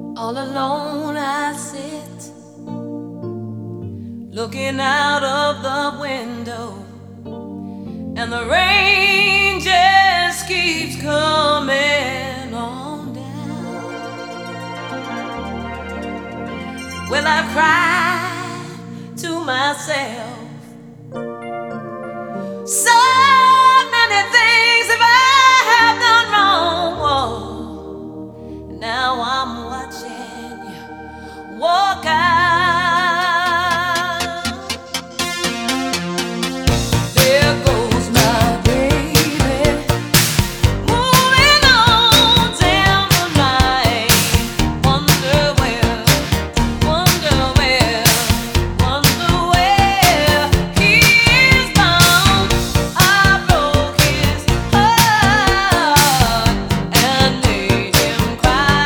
All alone I sit, looking out of the window, and the rain just keeps coming on down. Well, I cry to myself, so many things if I have done wrong. Now I'm watching you walk out